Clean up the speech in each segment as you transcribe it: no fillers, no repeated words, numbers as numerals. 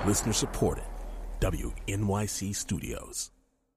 Listener supported. WNYC Studios.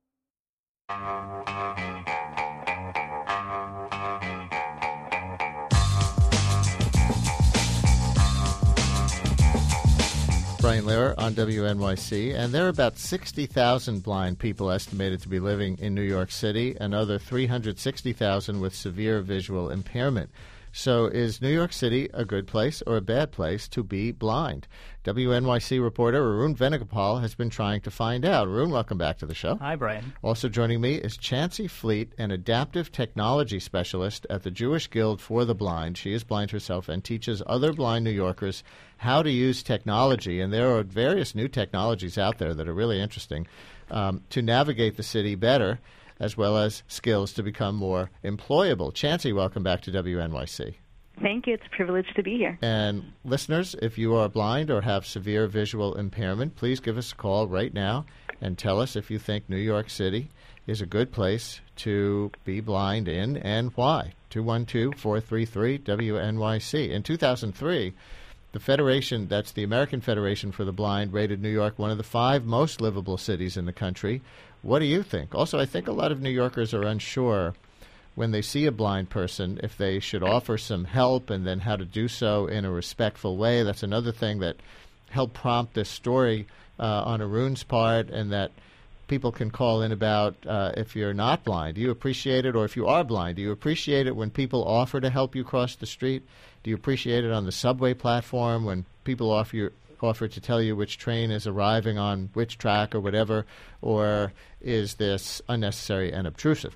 Brian Lehrer on WNYC, and there are about 60,000 blind people estimated to be living in New York City, another 360,000 with severe visual impairment. So is New York City a good place or a bad place to be blind? WNYC reporter Arun Venugopal has been trying to find out. Arun, welcome back to the show. Hi, Brian. Also joining me is Chancey Fleet, an adaptive technology specialist at the Jewish Guild for the Blind. She is blind herself and teaches other blind New Yorkers how to use technology. And there are various new technologies out there that are really interesting to navigate the city better, as well as skills to become more employable. Chancey, welcome back to WNYC. Thank you. It's a privilege to be here. And listeners, if you are blind or have severe visual impairment, please give us a call right now and tell us if you think New York City is a good place to be blind in and why. 212-433-WNYC. In 2003, the Federation, that's the American Federation for the Blind, rated New York one of the 5 most livable cities in the country. What do you think? Also, I think a lot of New Yorkers are unsure when they see a blind person if they should offer some help and then how to do so in a respectful way. That's another thing that helped prompt this story on Arun's part, and that people can call in about if you're not blind. Do you appreciate it? Or if you are blind, do you appreciate it when people offer to help you cross the street? Do you appreciate it on the subway platform when people offer to tell you which train is arriving on which track or whatever? Or is this unnecessary and obtrusive?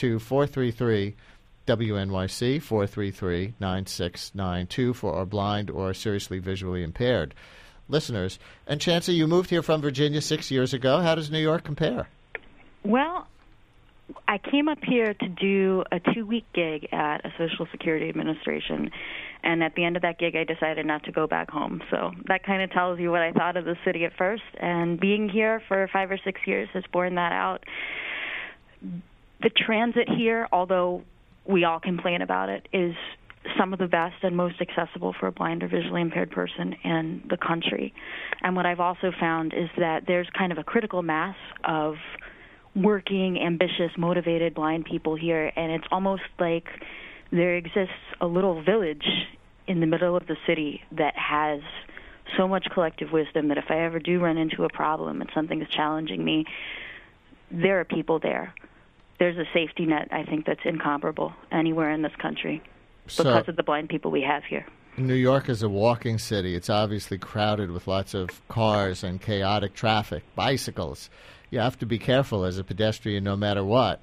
212-433-WNYC, 433-9692 for our blind or seriously visually impaired listeners. And Chancey, you moved here from Virginia 6 years ago. How does New York compare? Well, I came up here to do a 2-week gig at a Social Security Administration, and at the end of that gig, I decided not to go back home. So that kind of tells you what I thought of the city at first, and being here for 5 or 6 years has borne that out. The transit here, although we all complain about it, is some of the best and most accessible for a blind or visually impaired person in the country. And what I've also found is that there's kind of a critical mass of working, ambitious, motivated blind people here, and it's almost like there exists a little village in the middle of the city that has so much collective wisdom that if I ever do run into a problem and something is challenging me, there are people there. There's a safety net, I think, that's incomparable anywhere in this country because of the blind people we have here. New York is a walking city. It's obviously crowded with lots of cars and chaotic traffic, bicycles. You have to be careful as a pedestrian no matter what.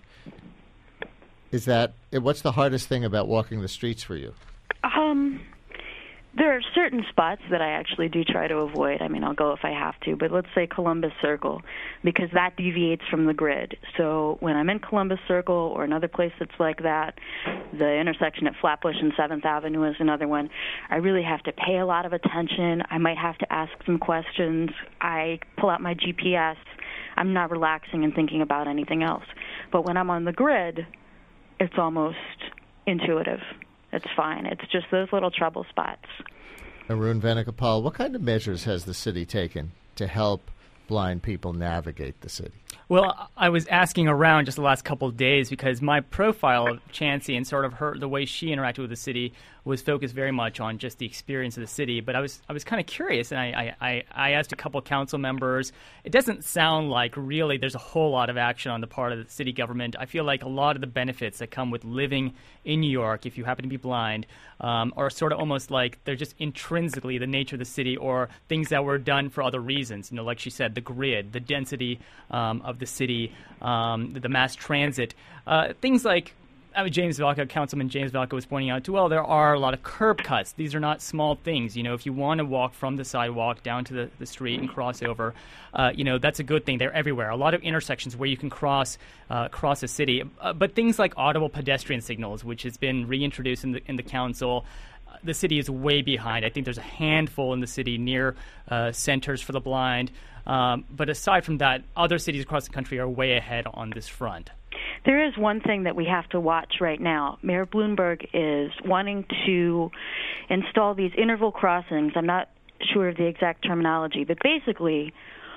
What's the hardest thing about walking the streets for you? There are certain spots that I actually do try to avoid. I mean, I'll go if I have to, but let's say Columbus Circle, because that deviates from the grid. So when I'm in Columbus Circle or another place that's like that, the intersection at Flatbush and 7th Avenue is another one, I really have to pay a lot of attention. I might have to ask some questions. I pull out my GPS. I'm not relaxing and thinking about anything else. But when I'm on the grid, it's almost intuitive. It's fine. It's just those little trouble spots. Arun Venugopal, what kind of measures has the city taken to help blind people navigate the city? Well, I was asking around just the last couple of days because my profile of Chancey and sort of the way she interacted with the city was focused very much on just the experience of the city. But I was kind of curious, and I asked a couple of council members. It doesn't sound like really there's a whole lot of action on the part of the city government. I feel like a lot of the benefits that come with living in New York, if you happen to be blind, are sort of almost like they're just intrinsically the nature of the city, or things that were done for other reasons. You know, like she said, the grid, the density of the city, the mass transit, things like Councilman James Valka was pointing out too. Well, there are a lot of curb cuts. These are not small things. You know, if you want to walk from the sidewalk down to the street and cross over, that's a good thing. They're everywhere. A lot of intersections where you can cross the city. But things like audible pedestrian signals, which has been reintroduced in the council, the city is way behind. I think there's a handful in the city near centers for the blind. But aside from that, other cities across the country are way ahead on this front. There is one thing that we have to watch right now. Mayor Bloomberg is wanting to install these interval crossings. I'm not sure of the exact terminology, but basically,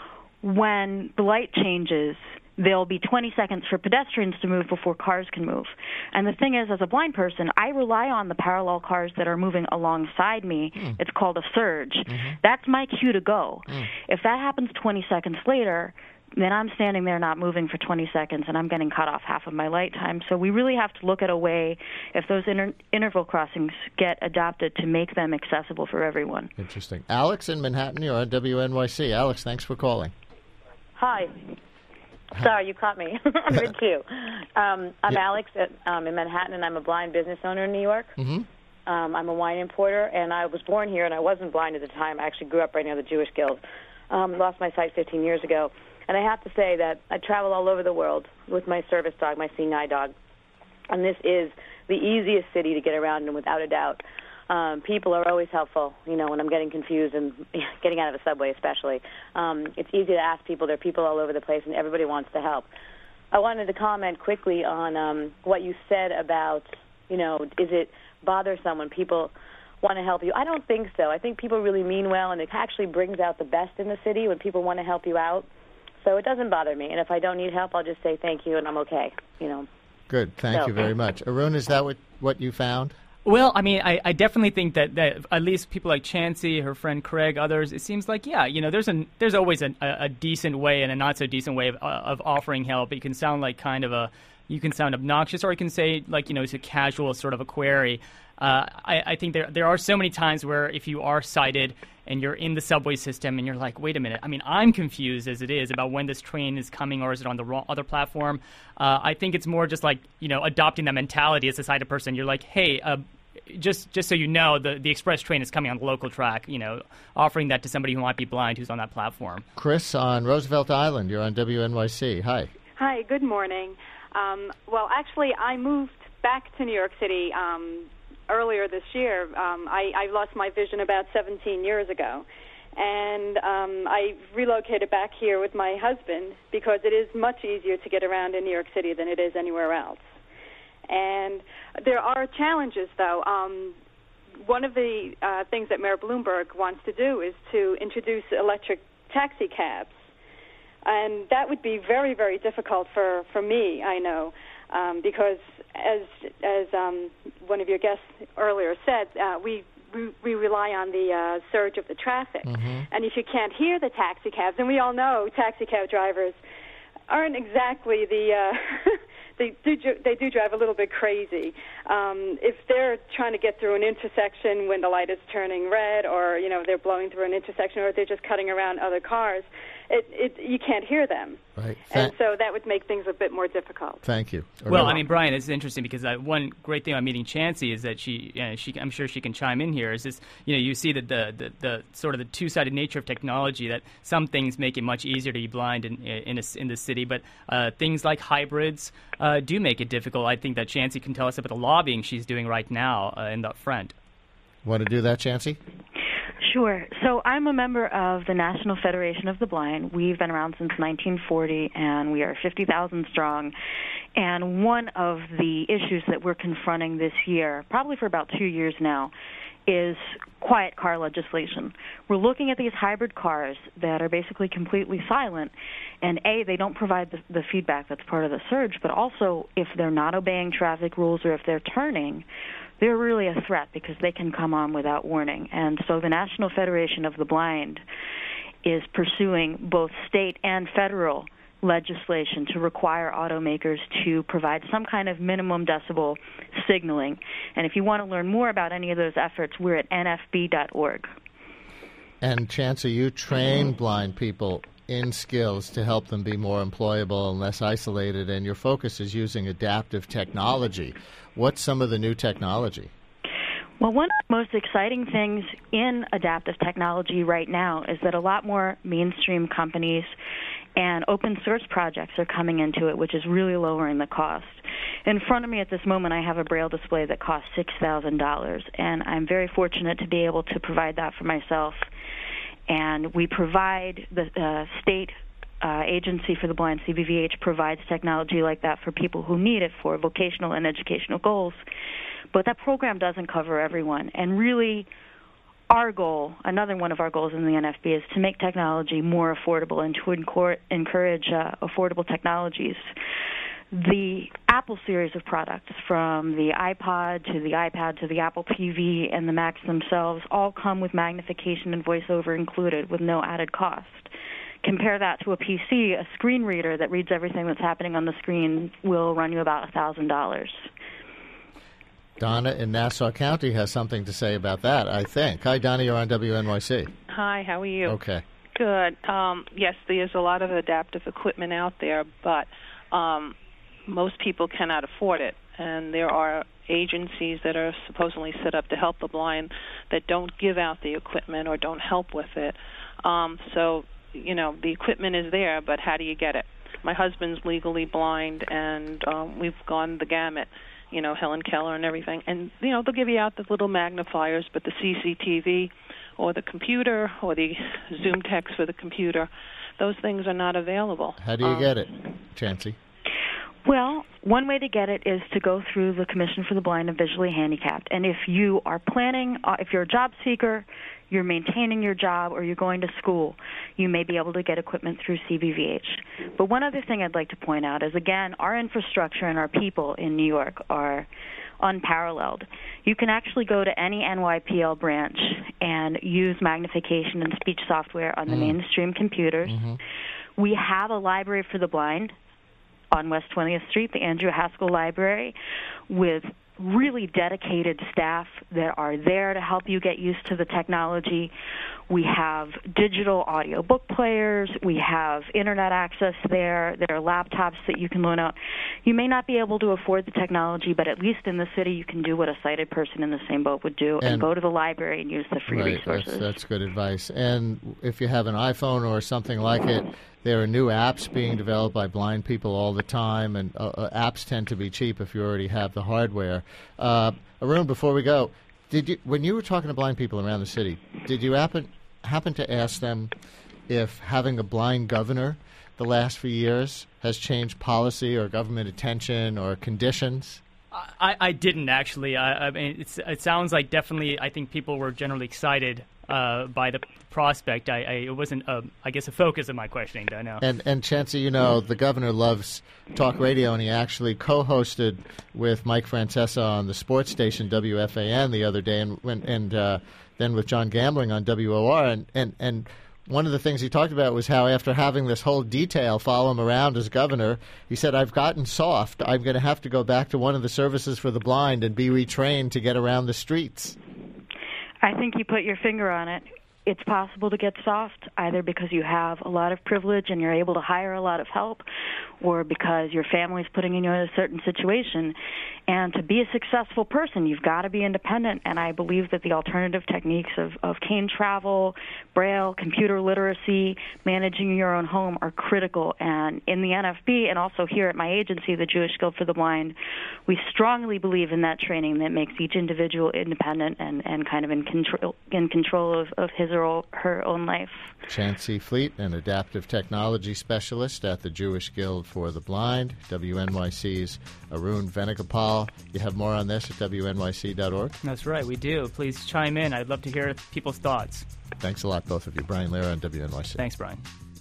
when the light changes, there'll be 20 seconds for pedestrians to move before cars can move. And the thing is, as a blind person, I rely on the parallel cars that are moving alongside me. It's called a surge. That's my cue to go. If that happens 20 seconds later, then I'm standing there not moving for 20 seconds, and I'm getting cut off half of my light time. So we really have to look at a way, if those interval crossings get adopted, to make them accessible for everyone. Interesting. Alex in Manhattan, you're on WNYC. Alex, thanks for calling. Hi. Sorry, you caught me. I'm in queue. I'm Alex in Manhattan, and I'm a blind business owner in New York. I'm a wine importer, and I was born here, and I wasn't blind at the time. I actually grew up right near the Jewish Guild. Lost my sight 15 years ago. And I have to say that I travel all over the world with my service dog, my seeing eye dog. And this is the easiest city to get around in, without a doubt. People are always helpful, when I'm getting confused and getting out of a subway especially. It's easy to ask people. There are people all over the place, and everybody wants to help. I wanted to comment quickly on what you said about, is it bothersome when people want to help you? I don't think so. I think people really mean well, and it actually brings out the best in the city when people want to help you out. So it doesn't bother me. And if I don't need help, I'll just say thank you, and I'm okay, Good. Thank you very much. Arun, is that what you found? Well, I mean, I definitely think that at least people like Chancey, her friend Craig, others, it seems like, there's always a decent way and a not so decent way of offering help. You can sound like you can sound obnoxious, or you can say it's a casual sort of a query. I think there are so many times where if you are sighted and you're in the subway system and you're like, wait a minute, I mean, I'm confused as it is about when this train is coming, or is it on the wrong other platform? I think it's more just adopting that mentality as a sighted person. You're like, hey, just so you know, the express train is coming on the local track, offering that to somebody who might be blind who's on that platform. Chris on Roosevelt Island, you're on WNYC. Hi. Hi, good morning. Well, actually, I moved back to New York City earlier this year. I lost my vision about 17 years ago, and I relocated back here with my husband because it is much easier to get around in New York City than it is anywhere else. And there are challenges, though. One of the things that Mayor Bloomberg wants to do is to introduce electric taxi cabs, and that would be very, very difficult for me, I know. Because as one of your guests earlier said, we rely on the surge of the traffic. And if you can't hear the taxi cabs, and we all know taxi cab drivers aren't exactly the they do drive a little bit crazy. If they're trying to get through an intersection when the light is turning red, or they're blowing through an intersection, or they're just cutting around other cars, you can't hear them. Right. And so that would make things a bit more difficult. Thank you. Well, I mean, Brian, it's interesting because one great thing about meeting Chancey is that she I'm sure she can chime in here, is this, you see that the sort of the two-sided nature of technology, that some things make it much easier to be blind in the city, but things like hybrids do make it difficult. I think that Chancey can tell us about the lobbying she's doing right now in the front. Want to do that, Chancey? Sure. So I'm a member of the National Federation of the Blind. We've been around since 1940, and we are 50,000 strong. And one of the issues that we're confronting this year, probably for about 2 years now, is quiet car legislation. We're looking at these hybrid cars that are basically completely silent, and they don't provide the feedback that's part of the surge, but also if they're not obeying traffic rules or if they're turning, they're really a threat because they can come on without warning. And so the National Federation of the Blind is pursuing both state and federal legislation to require automakers to provide some kind of minimum decibel signaling. And if you want to learn more about any of those efforts, we're at nfb.org. And Chancey, you train blind people in skills to help them be more employable and less isolated, and your focus is using adaptive technology. What's some of the new technology? Well, one of the most exciting things in adaptive technology right now is that a lot more mainstream companies and open source projects are coming into it, which is really lowering the cost. In front of me at this moment, I have a Braille display that costs $6,000, and I'm very fortunate to be able to provide that for myself. And we provide, the state agency for the blind, CBVH, provides technology like that for people who need it for vocational and educational goals. But that program doesn't cover everyone. And really, our goal, another one of our goals in the NFB, is to make technology more affordable and to encourage affordable technologies. The Apple series of products, from the iPod to the iPad to the Apple TV and the Macs themselves, all come with magnification and voiceover included with no added cost. Compare that to a PC, a screen reader that reads everything that's happening on the screen will run you about $1,000. Donna in Nassau County has something to say about that, I think. Hi, Donna, you're on WNYC. Hi, how are you? Okay. Good. Yes, there's a lot of adaptive equipment out there, but most people cannot afford it. And there are agencies that are supposedly set up to help the blind that don't give out the equipment or don't help with it. So, the equipment is there, but how do you get it? My husband's legally blind, and we've gone the gamut. Helen Keller and everything. And, they'll give you out the little magnifiers, but the CCTV or the computer or the Zoom text for the computer, those things are not available. How do you get it, Chancey? Well, one way to get it is to go through the Commission for the Blind and Visually Handicapped. And if you are planning, if you're a job seeker, you're maintaining your job, or you're going to school, you may be able to get equipment through CVVH. But one other thing I'd like to point out is, again, our infrastructure and our people in New York are unparalleled. You can actually go to any NYPL branch and use magnification and speech software on the mainstream computers. Mm-hmm. We have a library for the blind on West 20th Street, the Andrew Haskell Library, with really dedicated staff that are there to help you get used to the technology. We have digital audio book players. We have internet access there. There are laptops that you can loan out. You may not be able to afford the technology, but at least in the city you can do what a sighted person in the same boat would do and go to the library and use the free resources. That's good advice. And if you have an iPhone or something like it, there are new apps being developed by blind people all the time, and apps tend to be cheap if you already have the hardware. Arun, before we go, when you were talking to blind people around the city, did you happen to ask them if having a blind governor the last few years has changed policy or government attention or conditions? I didn't, actually. I mean, it sounds like definitely I think people were generally excited by the prospect. It wasn't, I guess, a focus of my questioning, I know. And Chancey, the governor loves talk radio, and he actually co-hosted with Mike Francesa on the sports station WFAN the other day, and then with John Gambling on WOR, and one of the things he talked about was how after having this whole detail follow him around as governor, he said, I've gotten soft. I'm going to have to go back to one of the services for the blind and be retrained to get around the streets. I think you put your finger on it. It's possible to get soft, either because you have a lot of privilege and you're able to hire a lot of help, or because your family's putting you in a certain situation. And to be a successful person, you've got to be independent. And I believe that the alternative techniques of cane travel, Braille, computer literacy, managing your own home are critical. And in the NFB, and also here at my agency, the Jewish Guild for the Blind, we strongly believe in that training that makes each individual independent and kind of in control of his or her own life. Chancey Fleet, an adaptive technology specialist at the Jewish Guild for the Blind, WNYC's Arun Venugopal. You have more on this at WNYC.org? That's right, we do. Please chime in. I'd love to hear people's thoughts. Thanks a lot, both of you. Brian Lehrer on WNYC. Thanks, Brian.